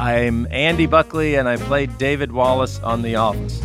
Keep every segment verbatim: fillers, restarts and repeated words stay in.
I'm Andy Buckley, and I played David Wallace on The Office.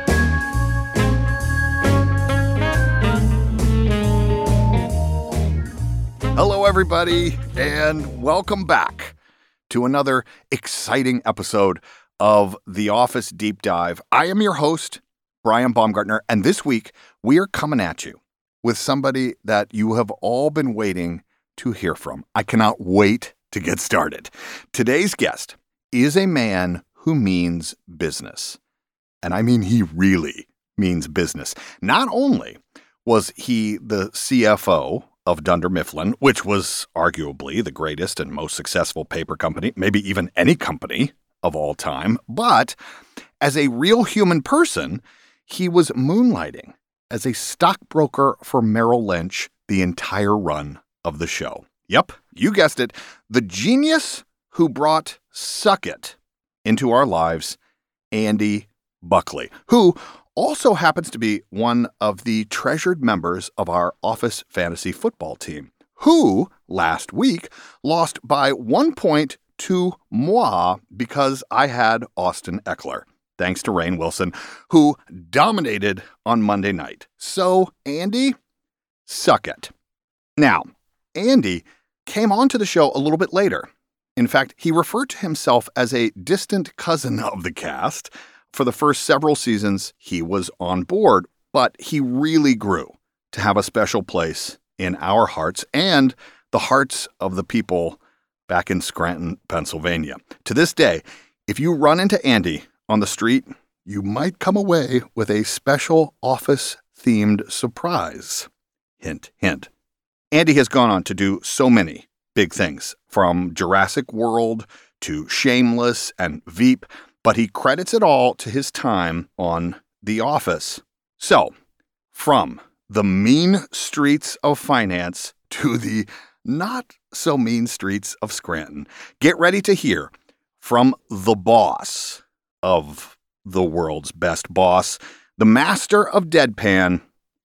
Hello, everybody, and welcome back to another exciting episode of The Office Deep Dive. I am your host, Brian Baumgartner, and this week we are coming at you with somebody that you have all been waiting to hear from. I cannot wait to get started. Today's guest is a man who means business. And I mean, he really means business. Not only was he the C F O of Dunder Mifflin, which was arguably the greatest and most successful paper company, maybe even any company of all time, but as a real human person, he was moonlighting as a stockbroker for Merrill Lynch the entire run of the show. Yep, you guessed it, the genius who brought Suck It into our lives, Andy Buckley, who also happens to be one of the treasured members of our Office Fantasy Football team, who last week lost by one point to moi because I had Austin Eckler. Thanks to Rainn Wilson, who dominated on Monday night. So, Andy, suck it. Now, Andy came onto the show a little bit later. In fact, he referred to himself as a distant cousin of the cast. For the first several seasons, he was on board, but he really grew to have a special place in our hearts and the hearts of the people back in Scranton, Pennsylvania. To this day, if you run into Andy on the street, you might come away with a special Office-themed surprise. Hint, hint. Andy has gone on to do so many big things, from Jurassic World to Shameless and Veep, but he credits it all to his time on The Office. So, from the mean streets of finance to the not-so-mean streets of Scranton, get ready to hear from the boss of the world's best boss, the master of deadpan,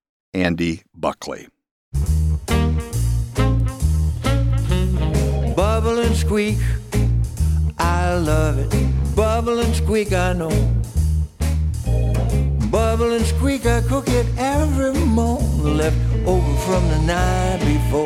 Andy Buckley. Bubble and squeak, I love it. Bubble and squeak, I know. Bubble and squeak, I cook it every morning, left over from the night before.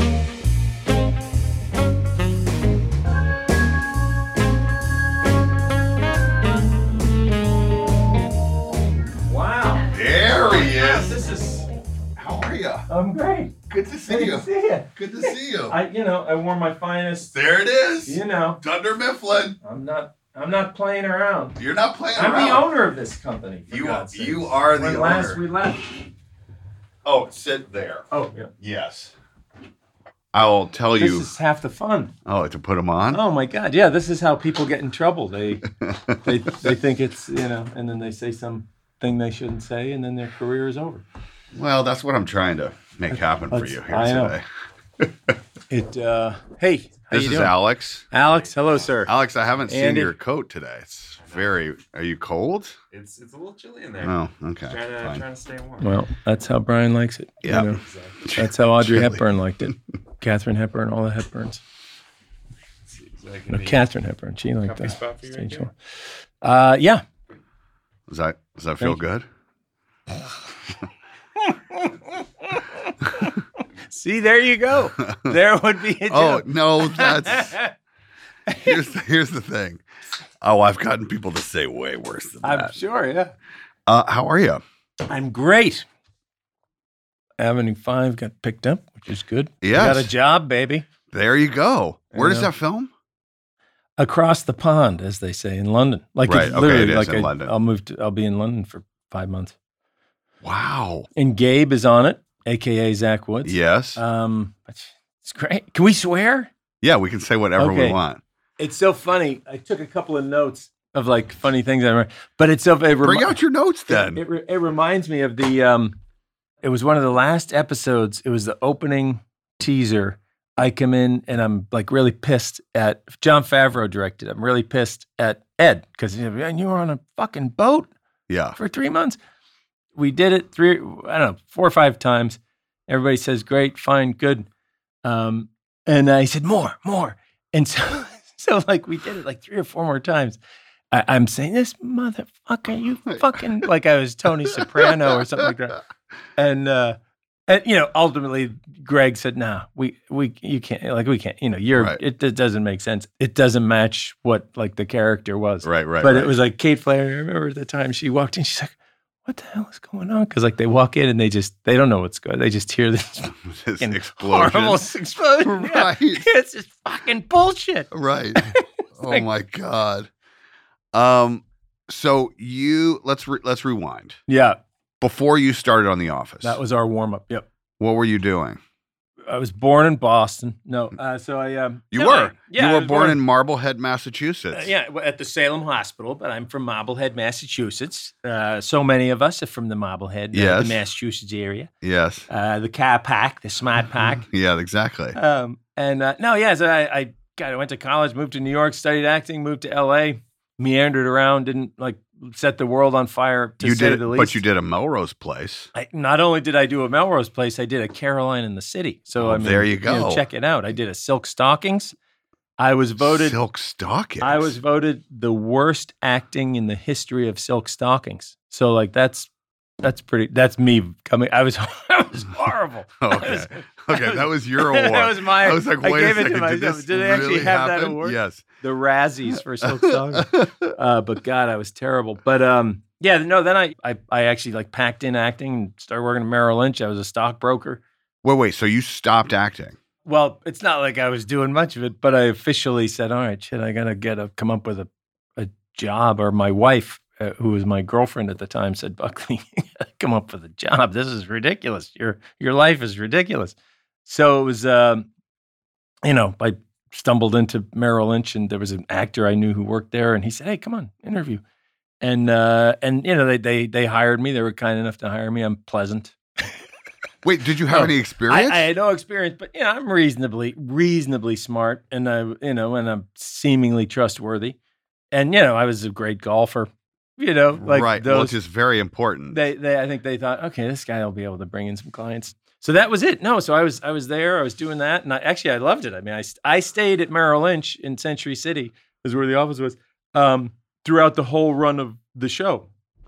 There he is. This is. How are you? I'm great. Good to see Good you. to see you. Good to see you. I, you know, I wore my finest. There it is. You know, Dunder Mifflin. I'm not. I'm not playing around. You're not playing I'm around. the owner of this company. For You God's sakes. you are the when owner. last we left. Oh, sit there. Oh yeah. Yes. I'll tell This you. is half the fun. Oh, to put them on? Oh my God! Yeah, this is how people get in trouble. They, they, they think it's you know, and then they say something they shouldn't say, and then their career is over. Well, that's what I'm trying to make happen for That's- you here I know. today. It. Uh, hey, how This you is doing? Alex. Alex, hello, sir. Alex, I haven't seen Andy. your coat today. It's very. Are you cold? It's it's a little chilly in there. Oh, okay. Trying to fine. trying to stay warm. Well, that's how Brian likes it. you Yeah. know. Exactly. That's how Audrey Chilly. Hepburn liked it. Catherine Hepburn, all the Hepburns. Is that No, gonna be Catherine Hepburn. She liked comfy that. spot for you right stage here? one. Uh, yeah. Does that does that feel Thank good? See, there you go. There would be a Oh joke. no, that's here's the, here's the thing. Oh, I've gotten people to say way worse than I'm that. sure, yeah. Uh, how are you? I'm great. Avenue five got picked up, which is good. Yes. Got a job, baby. There you go. Where does Yeah. that film? Across the pond, as they say, in London. Like Right, it's okay, literally it is like in I, London. I'll move to I'll be in London for five months. Wow. And Gabe is on it, aka Zach Woods. Yes. Um it's great. Can we swear? yeah, we can say whatever we okay. want. It's so funny. I took a couple of notes of like funny things I remember, but it's so it remi- Bring out your notes then. It, it, it reminds me of the. Um, it was one of the last episodes. It was the opening teaser. I come in and I'm like really pissed at Jon Favreau directed. I'm really pissed at Ed because you know, you were on a fucking boat Yeah. for three months. We did it three, I don't know, four or five times. Everybody says great, fine, good. Um, and I said more, more. And so, So like we did it like three or four more times. I, I'm saying, this motherfucker, you fucking, like I was Tony Soprano or something like that. And, uh, and you know, ultimately Greg said, nah, we, we, you can't, like, we can't, you know, you're, Right. it, it doesn't make sense. It doesn't match what like the character was. Right, right. But right. it was like Kate Flair. I remember at the time she walked in, she's like, what the hell is going on? Because like they walk in and they just, they don't know what's going on. They just hear this This fucking explosion. horrible explosion. Yeah. Right. It's just fucking bullshit. Right. Oh like- my God. Um, so you let's re, let's rewind. Yeah. Before you started on The Office, That was our warm up. Yep. what were you doing? I was born in Boston. No, uh, so I um, You no, were. I- yeah, you I were was born in Marblehead, Massachusetts. uh, yeah, w- at the Salem Hospital, but I'm from Marblehead, Massachusetts. Uh, so many of us are from the Marblehead, uh, Yes. the Massachusetts area. Yes. Uh, the car pack, the smart pack. Yeah, exactly. Um, and uh, no, yeah, so I, I, God, I went to college, moved to New York, studied acting, moved to L A, meandered around, didn't like set the world on fire to you say did, the least. but you did a Melrose Place. I, not only did I do a Melrose Place, I did a Caroline in the City. So Oh, I mean, there you know, go. check it out. I did a Silk Stockings. I was voted. Silk Stockings. I was voted the worst acting in the history of Silk Stockings. So like that's that's pretty. That's me coming. I was I was horrible. I Okay. was- Okay, that was your award. that was my. I was like, I wait gave a it to second. Did myself. this Did they actually really have that happen? award? Yes. The Razzies for Silk Stockings. uh, but God, I was terrible. But um, yeah, no. Then I, I I actually like packed in acting and started working at Merrill Lynch. I was a stockbroker. Wait, wait. So you stopped acting? Well, it's not like I was doing much of it, but I officially said, "All right, shit, I gotta get a come up with a, a job." Or my wife, uh, who was my girlfriend at the time, said, "Buckley, you gotta come up with a job. This is ridiculous. Your your life is ridiculous." So it was, um, you know, I stumbled into Merrill Lynch, and there was an actor I knew who worked there, and he said, "Hey, come on, interview." And uh, and you know, they they they hired me. They were kind enough to hire me. I'm pleasant. Wait, did you have Oh, any I, experience? I had no experience, but you know, I'm reasonably, reasonably smart, and I, you know, and I'm seemingly trustworthy, and you know, I was a great golfer. You know, like right. those. Well, it's just very important. they, they, I think they thought, okay, this guy will be able to bring in some clients. So that was it. No, so I was, I was there. I was doing that, and I, actually, I loved it. I mean, I, I stayed at Merrill Lynch in Century City, is where the office was, um, throughout the whole run of the show.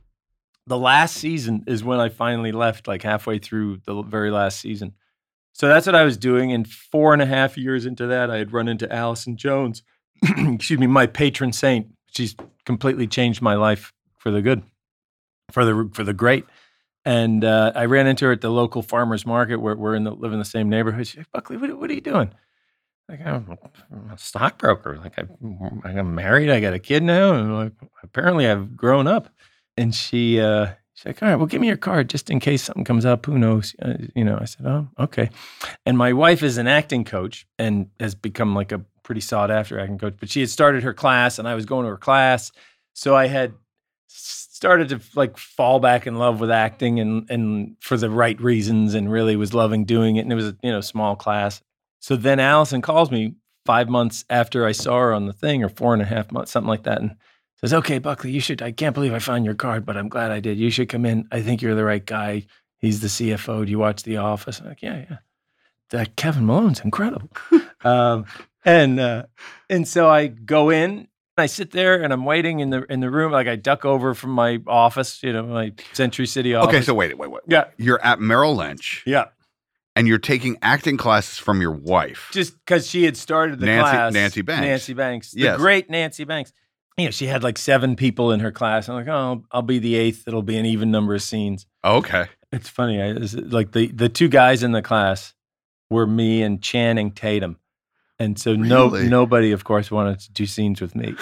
The last season is when I finally left, like halfway through the very last season. So that's what I was doing. And four and a half years into that, I had run into Allison Jones, excuse me, my patron saint. She's completely changed my life for the good, for the for the great. And uh, I ran into her at the local farmer's market where we're in the live in the same neighborhood. She's like, Buckley, what, what are you doing? Like, I'm a stockbroker. Like, I, I'm married. I got a kid now. And like, apparently I've grown up. And she, uh, she's like, all right, well, give me your card just in case something comes up. Who knows? Uh, you know, I said, oh, okay. And my wife is an acting coach and has become like a pretty sought after acting coach. But she had started her class and I was going to her class. So I had started to like fall back in love with acting and, and for the right reasons and really was loving doing it. And it was a, you know, small class. So then Allison calls me five months after I saw her on the thing or four and a half months, something like that. And says, okay, Buckley, you should, I can't believe I found your card, but I'm glad I did. You should come in. I think you're the right guy. He's the C F O. Do you watch The Office? I'm like, yeah, yeah. That Kevin Malone's incredible. um, and uh, and so I go in, I sit there and I'm waiting in the in the room. Like I duck over from my office, you know, my Century City office. okay, so wait, wait, wait. Yeah. You're at Merrill Lynch Yeah. and you're taking acting classes from your wife. Just because she had started the Nancy- class. Nancy Banks. Nancy Banks. The Yes. great Nancy Banks. You know, she had like seven people in her class. I'm like, oh, I'll, I'll be the eighth. It'll be an even number of scenes. Okay. It's funny. I, it's like the, the two guys in the class were me and Channing Tatum. And so no Really? nobody, of course, wanted to do scenes with me.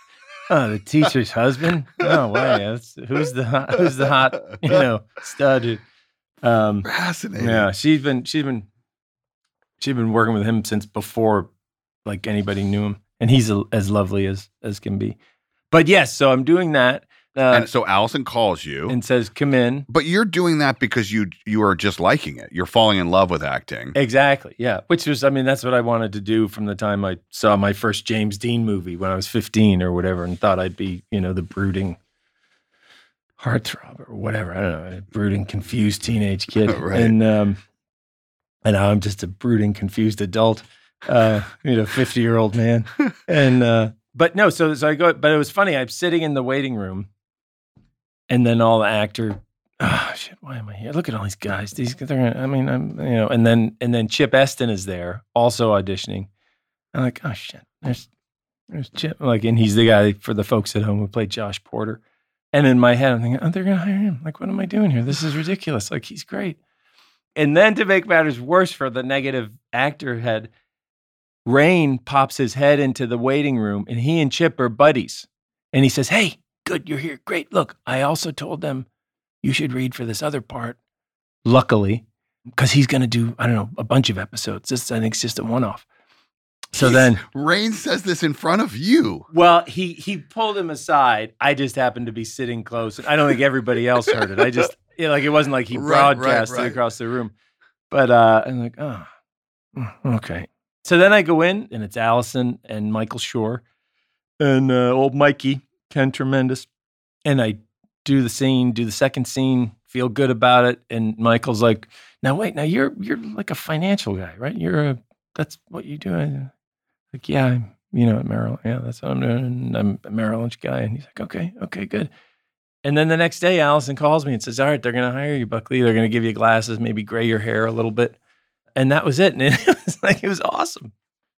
Oh, the teacher's husband? No way. That's, who's the hot, who's the hot, you know, stud? Um, Fascinating. yeah, she's been she's been she's been working with him since before like anybody knew him, and he's a, as lovely as as can be. But yes, so I'm doing that, uh, And so Allison calls you. and says, "Come in." But you're doing that because you you are just liking it. You're falling in love with acting. Exactly. Yeah. Which was, I mean, that's what I wanted to do from the time I saw my first James Dean movie when I was fifteen or whatever, and thought I'd be, you know, the brooding heartthrob or whatever. I don't know, a brooding, confused teenage kid. Right. And um, and now I'm just a brooding, confused adult. uh, you know, fifty year old man. And, uh, but no, so, so I go, but it was funny. I'm sitting in the waiting room and then all the actor, oh shit, why am I here? Look at all these guys. These, they're, I mean, I'm, you know, and then, and then Chip Eston is there also auditioning. I'm like, oh shit, there's, there's Chip. Like, and he's the guy for the folks at home who played Josh Porter. And in my head, I'm thinking, oh, they're going to hire him. Like, what am I doing here? This is ridiculous. Like, he's great. And then to make matters worse for the negative actor head, Rain pops his head into the waiting room and he and Chip are buddies. And he says, hey, good, you're here. Great. Look, I also told them you should read for this other part. Luckily, because he's going to do, I don't know, a bunch of episodes. This, I think, is just a one-off. So He's, then Rain says this in front of you. Well, he he pulled him aside. I just happened to be sitting close. I don't think everybody else heard it. I just, you know, like, it wasn't like he Right, broadcast right, right. it across the room. But uh, I'm like, oh, okay. So then I go in, and it's Allison and Michael Schur and uh, old Mikey, Ken Tremendous. And I do the scene, do the second scene, feel good about it. And Michael's like, now wait, now you're you're like a financial guy, right? You're a, that's what you do. I'm like, yeah, I'm, you know, at Merrill. Yeah, that's what I'm doing. And I'm a Merrill Lynch guy. And he's like, okay, okay, good. And then the next day, Allison calls me and says, all right, they're going to hire you, Buckley. They're going to give you glasses, maybe gray your hair a little bit. And that was it. And it was like, it was awesome.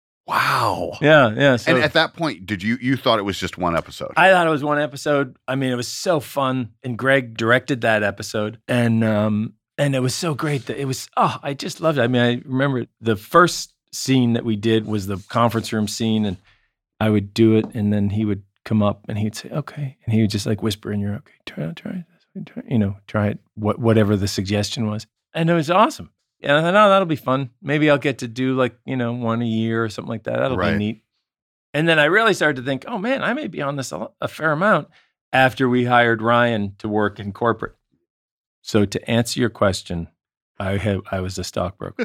Wow. Yeah, yeah. So And at that point, did you you thought it was just one episode? I thought it was one episode. I mean, it was so fun. And Greg directed that episode. And um, and it was so great that it was, oh, I just loved it. I mean, I remember the first scene that we did was the conference room scene. And I would do it. And then he would come up and he'd say, okay. And he would just like whisper in your ear, okay, try it, try it, this, try, you know, try it, what, whatever the suggestion was. And it was awesome. And I thought, oh, that'll be fun. Maybe I'll get to do like, you know, one a year or something like that. That'll Right. be neat. And then I really started to think, oh man, I may be on this a, a fair amount after we hired Ryan to work in corporate. So to answer your question, I had, I was a stockbroker.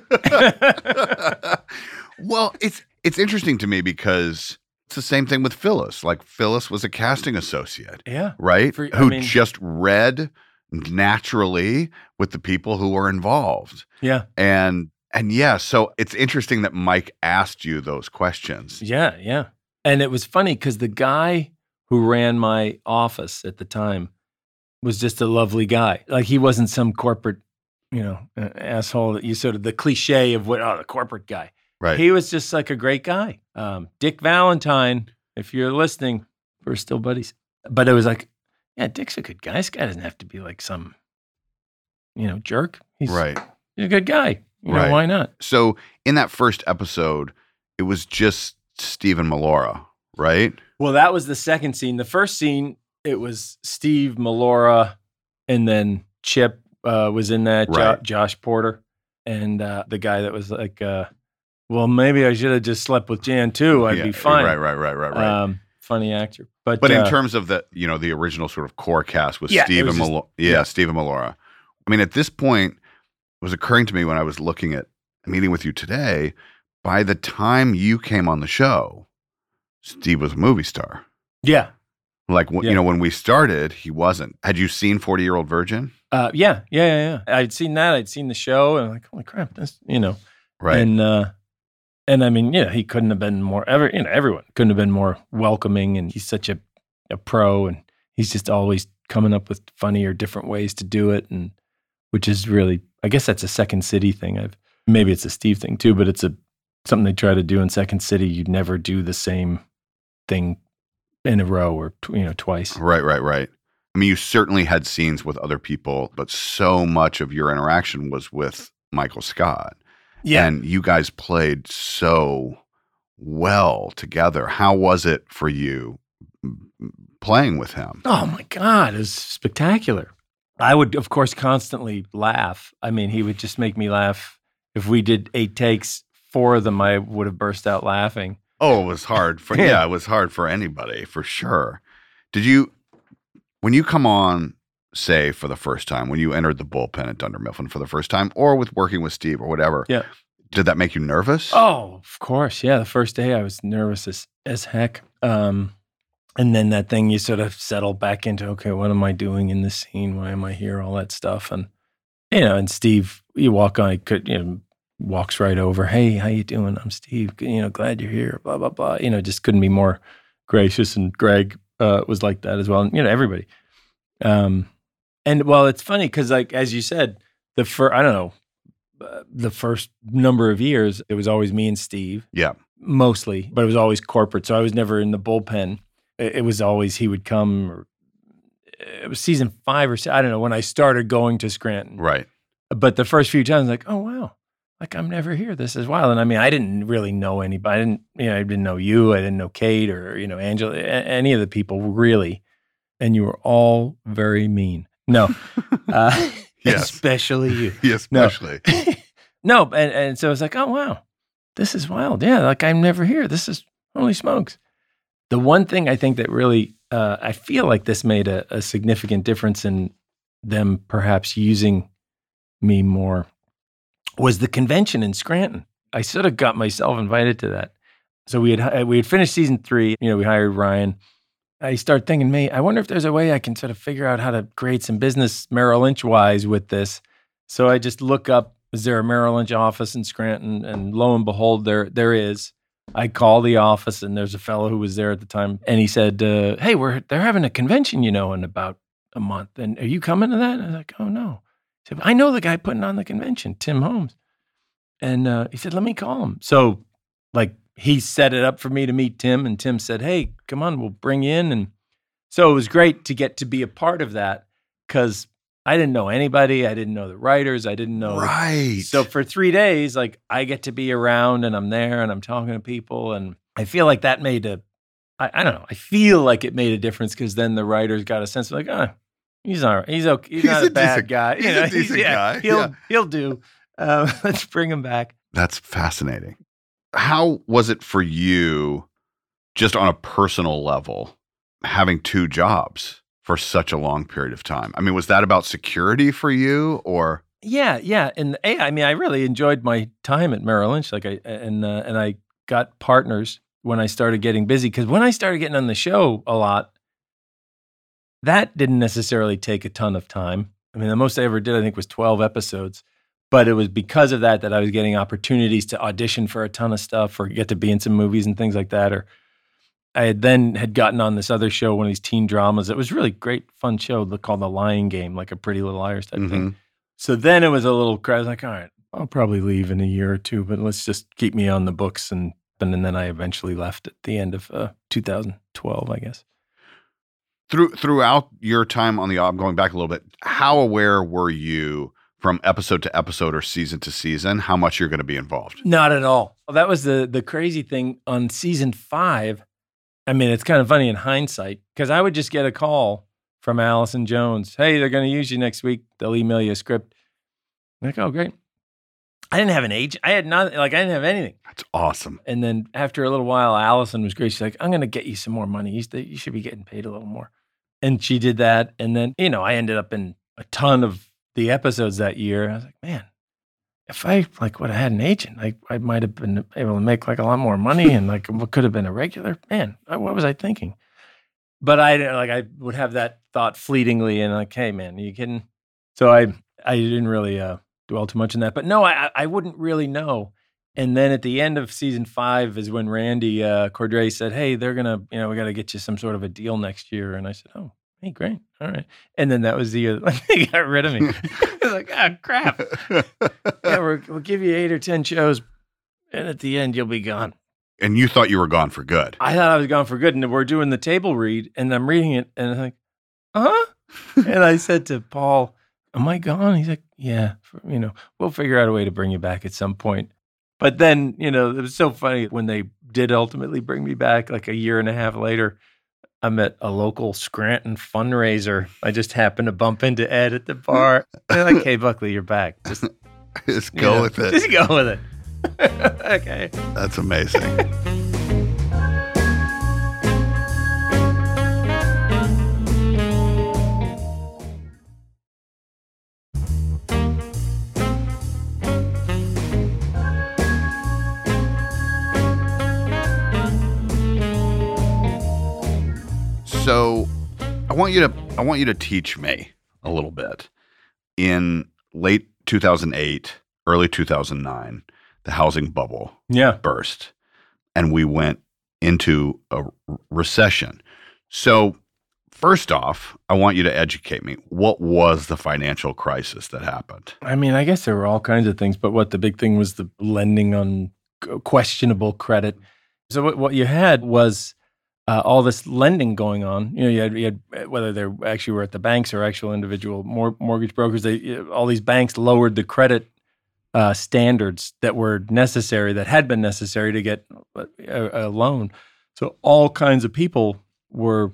Well, it's it's interesting to me because it's the same thing with Phyllis. Like Phyllis was a casting associate, Yeah. right? For- I Who mean- just read naturally with the people who were involved. Yeah. And and yeah, so it's interesting that Mike asked you those questions. Yeah. Yeah. And it was funny because the guy who ran my office at the time was just a lovely guy. Like he wasn't some corporate, you know, uh, asshole that you sort of the cliche of what, oh, the corporate guy. Right. He was just like a great guy. Um, Dick Valentine, if you're listening, we're still buddies. But it was like, yeah, Dick's a good guy. This guy doesn't have to be like some, you know, jerk. He's, right. he's a good guy. You know, Right. why not? So in that first episode, it was just Stephen Melora, right? Well, that was the second scene. The first scene, it was Steve Melora, and then Chip uh, was in that, Jo- Right. Josh Porter, and uh, the guy that was like, uh, well, maybe I should have just slept with Jan too. I'd Yeah, be fine. Right, right, right, right, right. Um, funny actor. But, But in uh, terms of the, you know, the original sort of core cast with Yeah, it Stephen was just- Melora, yeah, yeah. Stephen Melora. I mean, at this point, it was occurring to me when I was looking at a meeting with you today, by the time you came on the show, Steve was a movie star. yeah, Like, wh- Yeah. you know, when we started, he wasn't. Had you seen forty-Year-Old Virgin? uh, yeah, yeah, yeah, yeah. I'd seen that. I'd seen the show, and I'm like, holy crap, this, you know. Right. And uh, and I mean, yeah, he couldn't have been more ever. You know, everyone couldn't have been more welcoming, and he's such a a pro, and he's just always coming up with funny or different ways to do it, and which is really, I guess that's a Second City thing. I've maybe it's a Steve thing too, but it's a something they try to do in Second City. You never do the same thing in a row or tw- you know twice. Right, right, right. I mean, you certainly had scenes with other people, but so much of your interaction was with Michael Scott. And you guys played so well together. How was it for you m- playing with him? Oh my God, it was spectacular. I would, of course, constantly laugh. I mean, he would just make me laugh. If we did eight takes, four of them, I would have burst out laughing. Oh, it was hard for, yeah, it was hard for anybody, for sure. Did you, when you come on, say, for the first time, when you entered the bullpen at Dunder Mifflin for the first time, or with working with Steve or whatever, Yeah. did that make you nervous? Oh, of course. Yeah. The first day I was nervous as, as heck. Um, and then that thing you sort of settle back into, okay, what am I doing in this scene? Why am I here? All that stuff. And, you know, and Steve, you walk on, I could, you know, walks right over. Hey, how you doing? I'm Steve. You know, glad you're here. Blah blah blah. You know, just couldn't be more gracious. And Greg uh, was like that as well. And, you know, everybody. Um, and well, it's funny because, like as you said, the first I don't know, uh, the first number of years it was always me and Steve. Yeah, mostly, but it was always corporate. So I was never in the bullpen. It, it was always he would come. Or, it was season five or six, I don't know when I started going to Scranton. right. But the first few times, like, oh wow. Like, I'm never here. This is wild. And I mean, I didn't really know anybody. I didn't, you know, I didn't know you. I didn't know Kate or, you know, Angela, a- any of the people really. And you were all very mean. No. Uh, Yes. Especially you. Yes, No. especially. No. And, and so it's like, oh, wow, this is wild. Yeah. Like, I'm never here. This is, holy smokes. The one thing I think that really, uh, I feel like this made a, a significant difference in them perhaps using me more was the convention in Scranton. I sort of got myself invited to that. So we had we had finished season three. You know, we hired Ryan. I started thinking, "May I wonder if there's a way I can sort of figure out how to create some business Merrill Lynch wise with this." So I just look up, is there a Merrill Lynch office in Scranton? And lo and behold, there there is. I call the office, and there's a fellow who was there at the time, and he said, uh, "Hey, we're they're having a convention, you know, in about a month. And are you coming to that?" And I was like, "Oh no." He said, "I know the guy putting on the convention, Tim Holmes." And uh, he said, "Let me call him." So, like, he set it up for me to meet Tim, and Tim said, "Hey, come on, we'll bring you in." And so it was great to get to be a part of that because I didn't know anybody. I didn't know the writers. I didn't know. Right. So for three days, like, I get to be around, and I'm there, and I'm talking to people, and I feel like that made a, I, I don't know, I feel like it made a difference because then the writers got a sense of like, ah, he's all right. He's okay. He's, He's not a a bad decent- guy. he's a decent yeah, guy. He'll Yeah. he'll do. Uh, let's bring him back. That's fascinating. How was it for you, just on a personal level, having two jobs for such a long period of time? I mean, was that about security for you, or? Yeah, yeah, and yeah, I mean, I really enjoyed my time at Merrill Lynch. Like, I and uh, and I got partners when I started getting busy because when I started getting on the show a lot, that didn't necessarily take a ton of time. I mean, the most I ever did, I think, was twelve episodes. But it was because of that that I was getting opportunities to audition for a ton of stuff or get to be in some movies and things like that. Or I had then had gotten on this other show, one of these teen dramas. It was a really great, fun show called The Lying Game, like a Pretty Little Liars type Mhm. thing. So then it was a little, I was like, all right, I'll probably leave in a year or two, but let's just keep me on the books. And, and then I eventually left at the end of uh, two thousand twelve, I guess. Through throughout your time on the op, going back a little bit, how aware were you from episode to episode or season to season, how much you're going to be involved? Not at all. Well, that was the the crazy thing on season five. I mean, it's kind of funny in hindsight because I would just get a call from Allison Jones. Hey, they're going to use you next week. They'll email you a script. I'm like, oh, great. I didn't have an agent. I had not, like, I didn't have anything. That's awesome. And then after a little while, Allison was great. She's like, I'm going to get you some more money. You, st- you should be getting paid a little more. And she did that. And then, you know, I ended up in a ton of the episodes that year. I was like, man, if I like would have had an agent, like I might have been able to make like a lot more money and like what could have been a regular. Man, what was I thinking? But I like I would have that thought fleetingly and like, hey man, are you kidding? So I I didn't really uh, dwell too much on that. But no, I I wouldn't really know. And then at the end of season five is when Randy uh, Cordray said, hey, they're gonna, you know, we got to get you some sort of a deal next year. And I said, oh. Hey, great. All right. And then that was the, uh, they got rid of me. I was like, oh, crap. Yeah, we're, we'll give you eight or ten shows, and at the end, you'll be gone. And you thought you were gone for good. I thought I was gone for good, and we're doing the table read, and I'm reading it, and I'm like, huh? And I said to Paul, am I gone? He's like, yeah, for, you know, we'll figure out a way to bring you back at some point. But then, you know, it was so funny when they did ultimately bring me back, like a year and a half later. I'm at a local Scranton fundraiser. I just happened to bump into Ed at the bar. They're like, hey, Buckley, you're back. Just, Just you go know, with it. Just go with it. Okay. That's amazing. So I want you to I want you to teach me a little bit. In late two thousand eight, early two thousand nine, the housing bubble Yeah. burst and we went into a r- recession. So first off, I want you to educate me. What was the financial crisis that happened? I mean, I guess there were all kinds of things, but what the big thing was the lending on questionable credit. So what, what you had was uh, all this lending going on. You know, you had, you had whether they actually were at the banks or actual individual mor- mortgage brokers. They all these banks lowered the credit uh, standards that were necessary, that had been necessary to get a, a loan. So all kinds of people were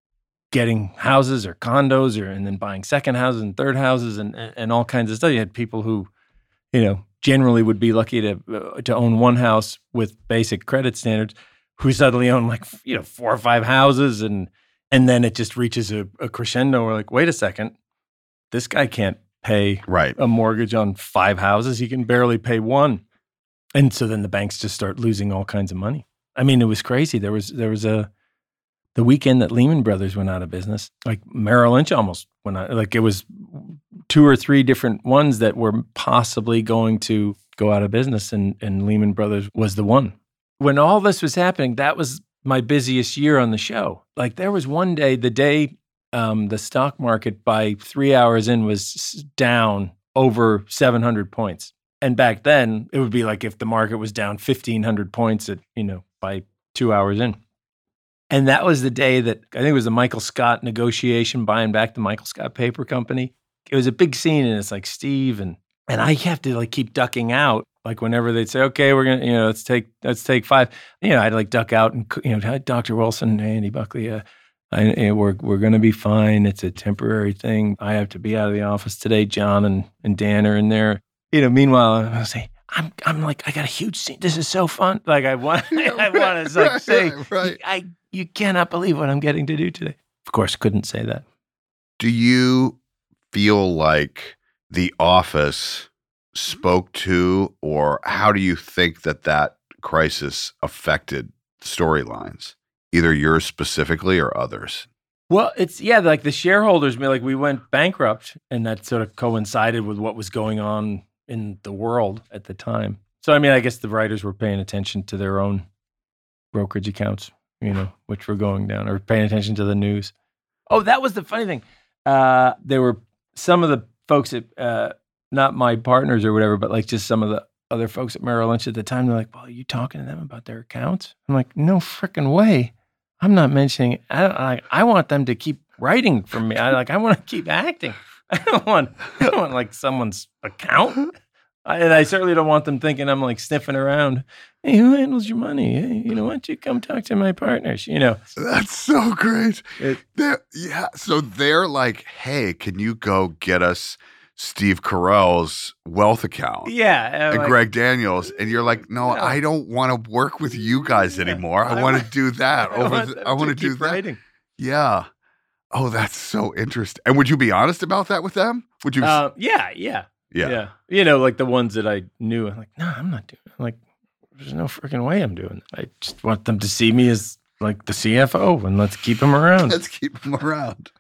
getting houses or condos, or and then buying second houses and third houses and, and and all kinds of stuff. You had people who, you know, generally would be lucky to uh, to own one house with basic credit standards, who suddenly own like you know four or five houses, and and then it just reaches a, a crescendo. We're like, wait a second, this guy can't pay Right. a mortgage on five houses. He can barely pay one, and so then the banks just start losing all kinds of money. I mean, it was crazy. There was there was a The weekend that Lehman Brothers went out of business, like Merrill Lynch almost went out. Like it was two or three different ones that were possibly going to go out of business, and, and Lehman Brothers was the one. When all this was happening, that was my busiest year on the show. Like there was one day, the day um, the stock market by three hours in was down over seven hundred points. And back then, it would be like if the market was down fifteen hundred points at, you know, by two hours in. And that was the day that I think it was the Michael Scott negotiation, buying back the Michael Scott Paper Company. It was a big scene, and it's like Steve and and I have to like keep ducking out. Like whenever they'd say, "Okay, we're gonna, you know, let's take let's take five," you know, I'd like duck out and you know, Doctor Wilson, Andy Buckley, uh, I, you know, we're we're gonna be fine. It's a temporary thing. I have to be out of the office today. John and and Dan are in there. You know, meanwhile, I say. I'm I'm like I got a huge scene. This is so fun. Like I want I want to like right, say right, right. I you cannot believe what I'm getting to do today. Of course, couldn't say that. Do you feel like The Office spoke to, or how do you think that that crisis affected storylines, either yours specifically or others? Well, it's yeah, like the shareholders, I mean, like we went bankrupt, and that sort of coincided with what was going on in the world at the time. So, I mean, I guess the writers were paying attention to their own brokerage accounts, you know, which were going down, or paying attention to the news. Oh, that was the funny thing. Uh, there were some of the folks at, uh, not my partners or whatever, but like just some of the other folks at Merrill Lynch at the time. They're like, well, are you talking to them about their accounts? I'm like, no freaking way. I'm not mentioning, I, don't, I, I want them to keep writing for me. I like, I want to keep acting. I don't want, I don't want like someone's account. I, and I certainly don't want them thinking I'm like sniffing around. Hey, who handles your money? Hey, you know, why don't you come talk to my partners? You know, That's so great. It- They're, yeah. So they're like, hey, can you go get us Steve Carell's wealth account? yeah. And I'm And like, Greg Daniels, and you're like, no, No. I don't want to work with you guys Yeah. anymore. I, I want to want- do that. I Over. want the- them I want to to do keep that. writing. Yeah. Oh, that's so interesting. And would you be honest about that with them? Would you? Uh, yeah, yeah, yeah. yeah. You know, like the ones that I knew, I'm like, no, I'm not doing it. I'm like, there's no freaking way I'm doing it. I just want them to see me as like the C F O, and let's keep them around. Let's keep them around.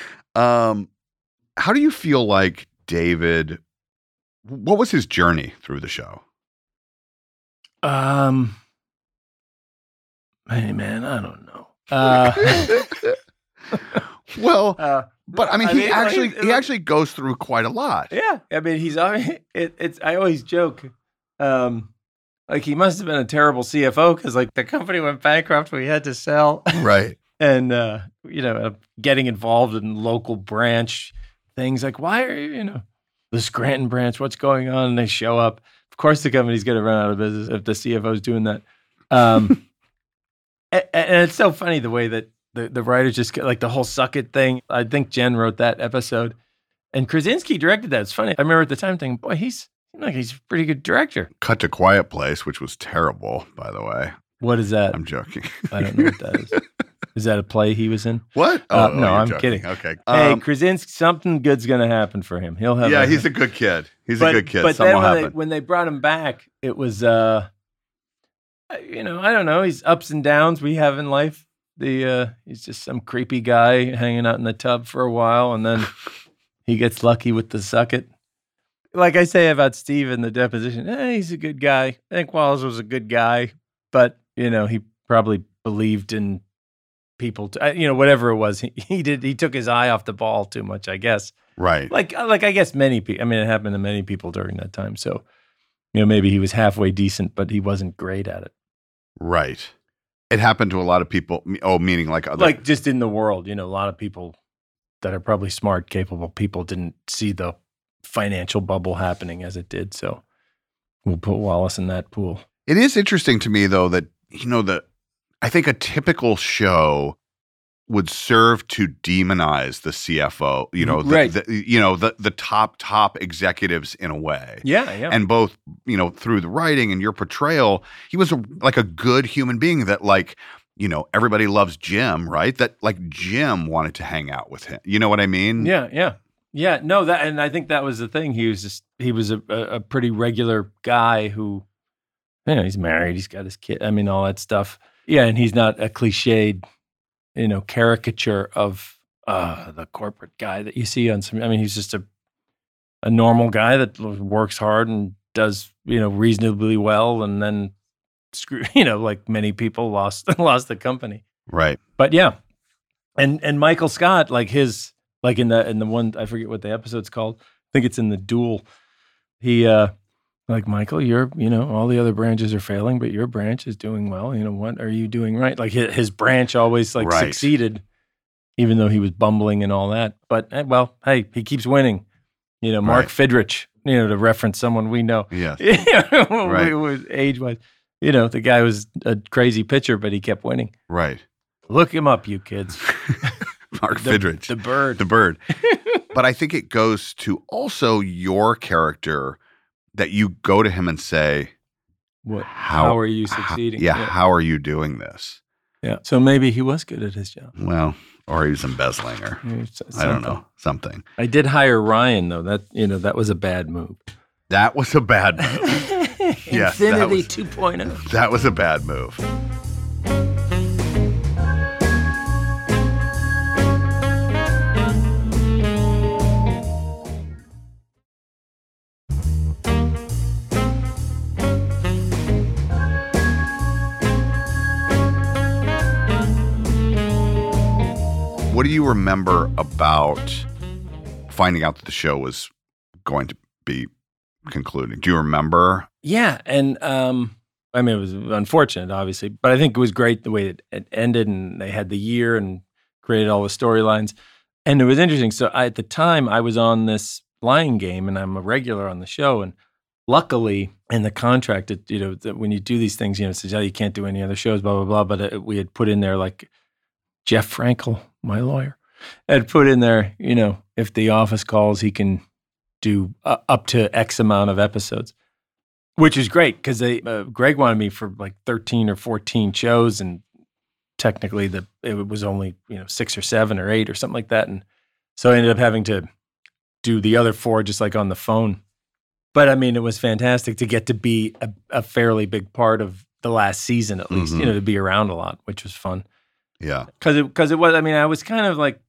Um, how do you feel like David? What was his journey through the show? Um, hey man, I don't know. Uh, Well, uh, but I mean, I he mean, like, actually it's he like- actually goes through quite a lot. yeah, I mean, he's always, it, it's. I always joke, um, like he must have been a terrible C F O because like the company went bankrupt, we had to sell, Right. and uh, you know, uh, getting involved in local branch things like why are you, you know, the Scranton branch, what's going on? And they show up. Of course, the company's going to run out of business if the C F O is doing that. Um, and, and it's so funny the way that the, the writers just get, like the whole suck it thing. I think Jen wrote that episode, and Krasinski directed that. It's funny. I remember at the time thinking, boy, he's like he's a pretty good director. Cut to Quiet Place, which was terrible, by the way. What is that? I'm joking. I don't know what that is. Is that a play he was in? What? Uh, no, you're I'm joking. kidding. Okay. Hey, Um, Krasinski, something good's going to happen for him. He'll have. yeah, a, he's a good kid. He's but, a good kid. But Something then will when they, happen. when they brought him back, it was, uh, you know, I don't know. He's ups and downs we have in life. The uh, he's just some creepy guy hanging out in the tub for a while, and then he gets lucky with the suck it. like I say about Steve in the deposition, eh, he's a good guy. I think Wallace was a good guy, but you know, he probably believed in people. To, you know, whatever it was, he, he did. He took his eye off the ball too much, I guess. Right. Like, like I guess many people. I mean, it happened to many people during that time. So, you know, maybe he was halfway decent, but he wasn't great at it. Right. It happened to a lot of people. Oh, meaning like other, like just in the world, you know, a lot of people that are probably smart, capable people didn't see the financial bubble happening as it did. So we'll put Wallace in that pool. It is interesting to me, though, that, you know, that I think a typical show would serve to demonize the C F O, you know, the, right. the, you know, the, the top, top executives in a way. Yeah, yeah. And both, you know, through the writing and your portrayal, he was a, like a good human being that, like, you know, everybody loves Jim, right? That like Jim wanted to hang out with him. You know what I mean? Yeah, yeah. Yeah, no, that, and I think that was the thing. He was just, he was a, a pretty regular guy who, you know, he's married, he's got his kid, I mean, all that stuff. Yeah, and he's not a cliched, you know, caricature of uh, the corporate guy that you see on some, I mean, he's just a a normal guy that works hard and does, you know, reasonably well, and then, screw, you know, like many people lost lost the company. Right. But yeah, and and Michael Scott, like his, like in the in the one, I forget what the episode's called. I think it's in The Duel. He, uh, like, Michael, you're, you know, all the other branches are failing, but your branch is doing well. You know, what are you doing right? Like his, his branch always like right. succeeded, even though he was bumbling and all that. But eh, well, hey, he keeps winning. You know, Mark right. Fidrich, you know, to reference someone we know. Yes. right. Age-wise. You know, the guy was a crazy pitcher, but he kept winning. Right. Look him up, you kids. Mark the, Fidrich. The bird. The bird. But I think it goes to also your character that you go to him and say, what, how, how are you succeeding? How, yeah, yeah, how are you doing this? Yeah. So maybe he was good at his job. Well, or he was embezzling or I don't know, something. I did hire Ryan, though. That, you know, that was a bad move. That was a bad move. Yes, Infinity was, two point oh. That was a bad move. What do you remember about finding out that the show was going to be concluding? Do you remember? Yeah, and um, I mean, it was unfortunate, obviously, but I think it was great the way it, it ended, and they had the year and created all the storylines. And it was interesting. So I, at the time, I was on this flying game, and I'm a regular on the show. And luckily, in the contract, it, you know, that when you do these things, you know, it says, oh, you can't do any other shows, blah, blah, blah. But it, we had put in there, like, Jeff Frankel, my lawyer, had put in there, you know, if The Office calls, he can do uh, up to X amount of episodes, which is great because they uh, Greg wanted me for like thirteen or fourteen shows, and technically the it was only, you know, six or seven or eight or something like that, and so I ended up having to do the other four just like on the phone. But I mean, it was fantastic to get to be a, a fairly big part of the last season, at least, Mm-hmm. you know, to be around a lot, which was fun. Yeah. Because it, because it was, I mean, I was kind of like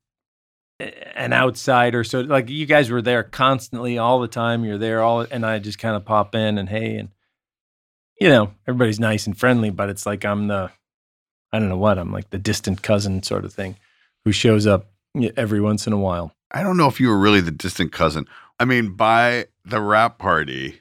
an outsider. So, like, you guys were there constantly all the time. You're there all, and I just kind of pop in and, hey, and, you know, everybody's nice and friendly, but it's like I'm the, I don't know what, I'm like the distant cousin sort of thing who shows up every once in a while. I don't know if you were really the distant cousin. I mean, by the rap party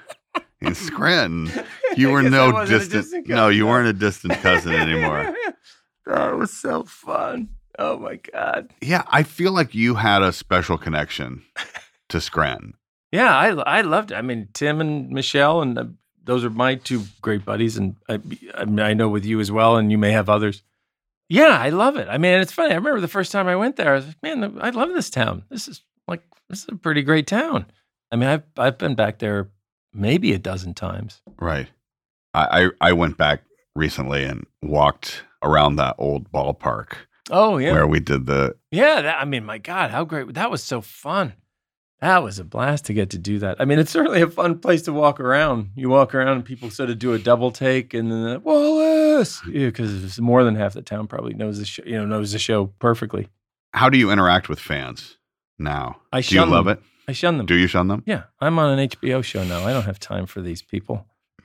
in Scranton, you were guess I no wasn't a distant, distant no, cousin, you no. weren't a distant cousin anymore. That was so fun. Oh my God. Yeah, I feel like you had a special connection to Scranton. Yeah, I I loved it. I mean, Tim and Michelle, and uh, those are my two great buddies, and I, I, mean, I know with you as well, and you may have others. Yeah, I love it. I mean, it's funny. I remember the first time I went there, I was like, man, I love this town. This is like, this is a pretty great town. I mean, I've I've been back there maybe a dozen times. Right. I, I, I went back recently and walked around that old ballpark Oh yeah, where we did the, yeah. That, I mean, my God, how great! That was so fun. That was a blast to get to do that. I mean, it's certainly a fun place to walk around. You walk around and people sort of do a double take, and then Wallace, yeah, because more than half the town probably knows the show. You know, knows the show perfectly. how do you interact with fans now? I do you shun love them. it? I shun them. Do you shun them? Yeah, I'm on an H B O show now. I don't have time for these people.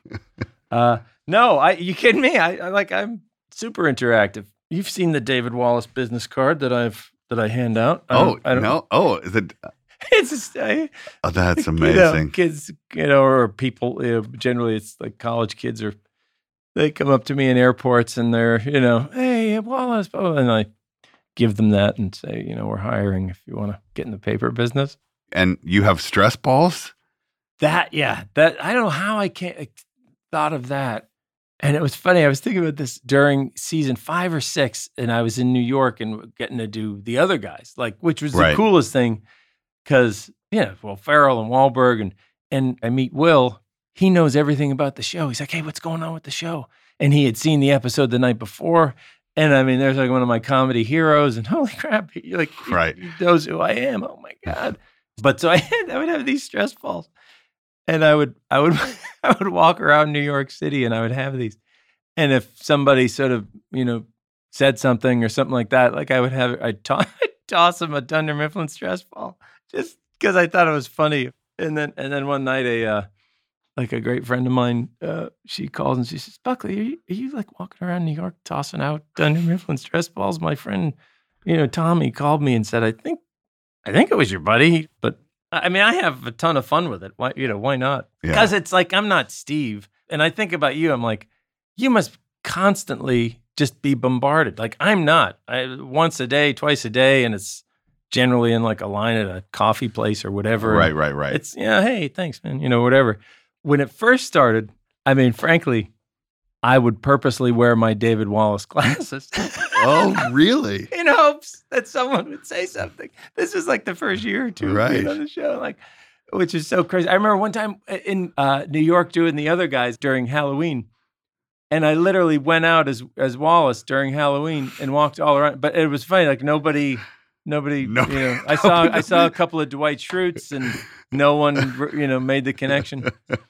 uh, no, I. You kidding me? I, I like. I'm super interactive. You've seen the David Wallace business card that I've that I hand out. I Oh, don't- I don't, no. Oh, is it? It's just, I, Oh, that's you amazing. know, kids, you know, or people. You know, generally, it's like college kids, or they come up to me in airports and they're, you know, hey Wallace, blah, blah, and I give them that and say, you know, we're hiring if you want to get in the paper business. And you have stress balls? That, yeah, that I don't know how I can't I thought of that. And it was funny. I was thinking about this during season five or six, and I was in New York and getting to do the other guys, like, which was Right. the coolest thing, because yeah, well, Farrell and Wahlberg, and and I meet Will. He knows everything about the show. He's like, hey, what's going on with the show? And he had seen the episode the night before. And I mean, there's like one of my comedy heroes, and holy crap, he like he- Right. he knows who I am. Oh my god! But so I had, I would have these stress balls, and I would I would I would walk around New York City, and I would have these. And if somebody sort of you know said something or something like that, like I would have I'd, to- I'd toss them a Dunder Mifflin stress ball just because I thought it was funny. And then and then one night a uh, like a great friend of mine, uh, she calls and she says, Buckley, are you, are you like walking around New York tossing out Dunder Mifflin stress balls? My friend, you know, Tommy called me and said, I think, I think it was your buddy, but I mean, I have a ton of fun with it. Why, you know, why not? Yeah. Because it's like, I'm not Steve. And I think about you, I'm like, you must constantly just be bombarded. Like I'm not. I, once a day, twice a day, and it's generally in like a line at a coffee place or whatever. Right, right, right. It's, yeah, hey, thanks, man, you know, whatever. When it first started, I mean, frankly, I would purposely wear my David Wallace glasses Oh, really? in hopes that someone would say something. This was like the first year or two of being Right. on the show, like, which is so crazy. I remember one time in uh, New York doing the other guys during Halloween, and I literally went out as as Wallace during Halloween and walked all around. But it was funny, like nobody. Nobody, No- you know, I saw I saw a couple of Dwight Schrutes, and no one, you know, made the connection.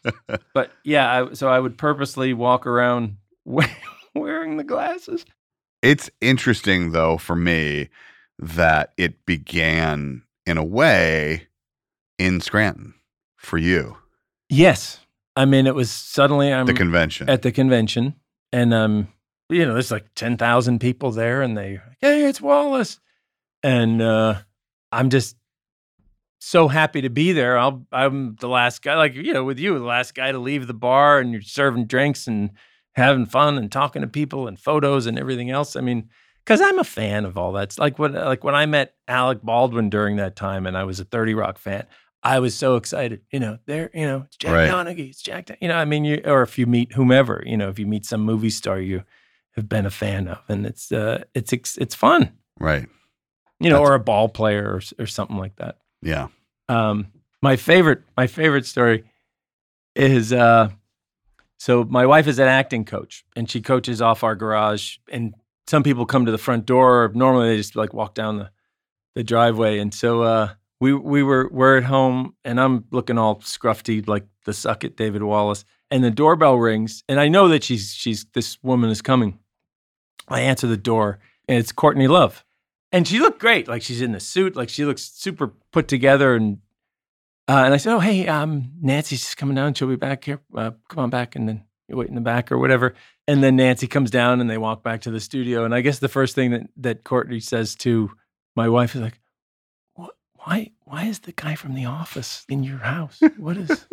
But yeah, I, so I would purposely walk around wearing the glasses. It's interesting, though, for me that it began in a way in Scranton for you, Yes, I mean, it was suddenly I'm the convention. at the convention, and um, you know, there's like ten thousand people there, and they, hey, it's Wallace, and uh, I'm just so happy to be there. I'll, I'm the last guy, like you know, with you, the last guy to leave the bar, and you're serving drinks and having fun and talking to people and photos and everything else. I mean, because I'm a fan of all that. It's like when, like when I met Alec Baldwin during that time, and I was a thirty Rock fan. I was so excited, you know, there, you know, it's Jack Right. Donaghy, it's Jack, Don- you know, I mean, you, or if you meet whomever, you know, if you meet some movie star you have been a fan of, and it's, uh, it's, it's, it's fun, Right. you know, That's- or a ball player or, or something like that. Yeah. Um, my favorite, my favorite story is, uh, so my wife is an acting coach, and she coaches off our garage, and some people come to the front door. Normally they just like walk down the, the driveway. And so, uh, we, we were, we're at home, and I'm looking all scruffy, like the suck it David Wallace, and the doorbell rings, and I know that she's, she's, this woman is coming. I answer the door, and it's Courtney Love. And she looked great. Like she's in the suit, like she looks super put together. And, uh, and I said, oh, hey, um, Nancy's just coming down. She'll be back here. Uh, come on back. And then you wait in the back or whatever. And then Nancy comes down, and they walk back to the studio. And I guess the first thing that, that Courtney says to my wife is like, what, why, why is the guy from The Office in your house? What is,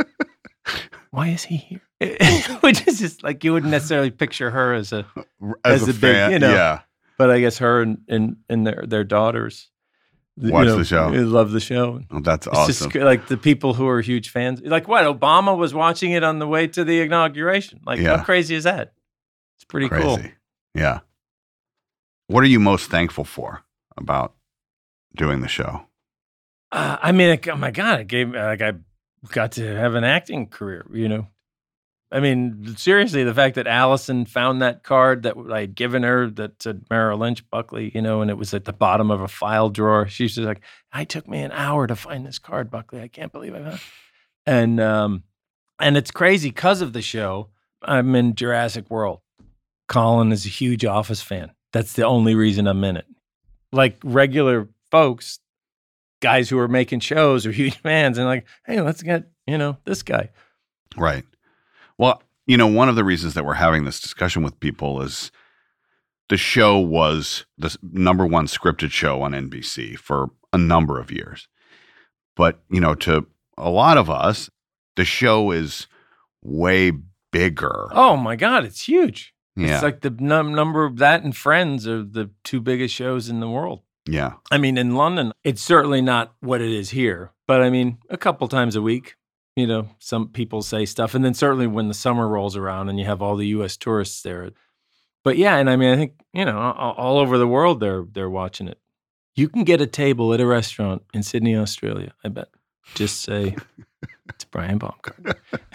why is he here? Which is just like, you wouldn't necessarily picture her as a, As, As a, a big, fan, you know, yeah. but I guess her and, and, and their, their daughters you Watch know, the show. love the show. Oh, that's It's awesome. just like the people who are huge fans. Like what? Obama was watching it on the way to the inauguration. Like Yeah. how crazy is that? It's pretty Crazy. cool. Yeah. What are you most thankful for about doing the show? Uh, I mean, like, oh my God, I gave like I got to have an acting career, you know. I mean, seriously, the fact that Allison found that card that I had given her that said Merrill Lynch, Buckley, you know, and it was at the bottom of a file drawer. She's just like, "I took me an hour to find this card, Buckley. I can't believe I found it." And um, and it's crazy because of the show. I'm in Jurassic World. Colin is a huge Office fan. That's the only reason I'm in it. Like regular folks, guys who are making shows or huge fans and like, hey, let's get, you know, this guy. Right. Well, you know, one of the reasons that we're having this discussion with people is the show was the number one scripted show on N B C for a number of years. But, you know, to a lot of us, the show is way bigger. Oh my God, it's huge. Yeah. It's like the num- number of that and Friends are the two biggest shows in the world. Yeah. I mean, in London, it's certainly not what it is here. But I mean, a couple times a week, you know, some people say stuff. And then certainly when the summer rolls around and you have all the U S tourists there. But yeah, and I mean, I think, you know, all, all over the world, they're they're watching it. You can get a table at a restaurant in Sydney, Australia, I bet. Just say, it's Brian Baumgartner.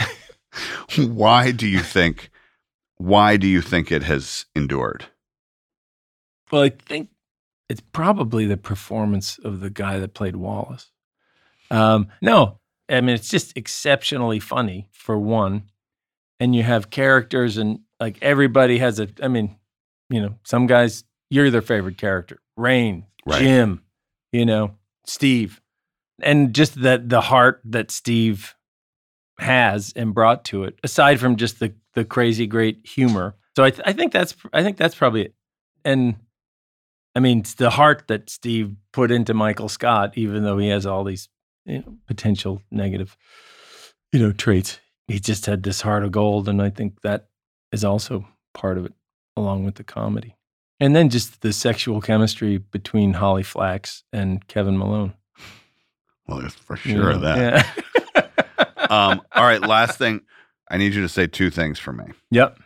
Why do you think, why do you think it has endured? Well, I think it's probably the performance of the guy that played Wallace. Um, no, I mean, it's just exceptionally funny, for one. And you have characters and like everybody has a, I mean, you know, some guys, you're their favorite character. Rain, Right. Jim, you know, Steve. And just that the heart that Steve has and brought to it, aside from just the the crazy great humor. So I, th- I think that's I think that's probably it. And I mean, it's the heart that Steve put into Michael Scott, even though he has all these, you know, potential negative, you know, traits. He just had this heart of gold, and I think that is also part of it, along with the comedy. And then just the sexual chemistry between Holly Flax and Kevin Malone. Well, there's for You sure know, that. Yeah. um, all right, last thing. I need you to say two things for me. Yep.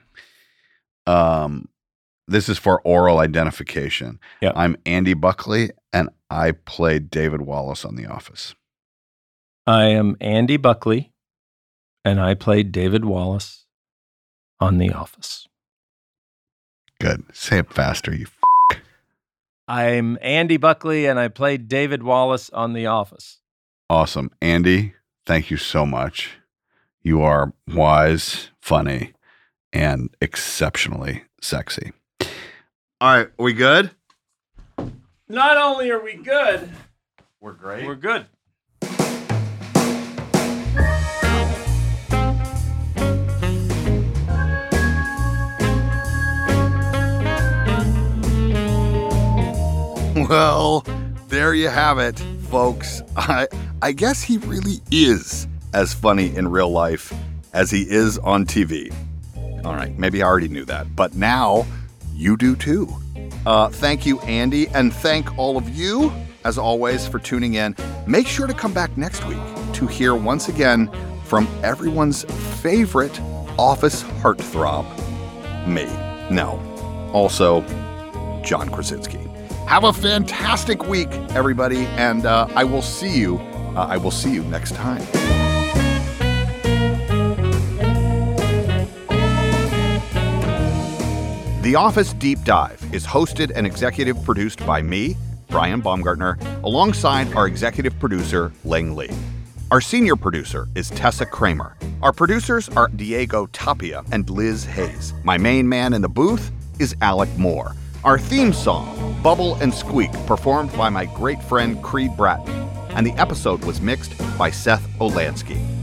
Um, this is for oral identification. Yep. I'm Andy Buckley, and I played David Wallace on The Office. I am Andy Buckley, and I played David Wallace on The Office. Good. Say it faster, you f***. I'm Andy Buckley, and I played David Wallace on The Office. Awesome. Andy, thank you so much. You are wise, funny, and exceptionally sexy. All right, are we good? Not only are we good, We're great. we're good. Well, there you have it, folks. I I guess he really is as funny in real life as he is on T V. All right, maybe I already knew that, but now you do too. Uh, thank you, Andy, and thank all of you, as always, for tuning in. Make sure to come back next week to hear once again from everyone's favorite Office heartthrob, me. No, also John Krasinski. Have a fantastic week, everybody, and uh, I will see you. Uh, I will see you next time. The Office Deep Dive is hosted and executive produced by me, Brian Baumgartner, alongside our executive producer, Ling Lee. Our senior producer is Tessa Kramer. Our producers are Diego Tapia and Liz Hayes. My main man in the booth is Alec Moore. Our theme song, Bubble and Squeak, performed by my great friend Creed Bratton. And the episode was mixed by Seth Olansky.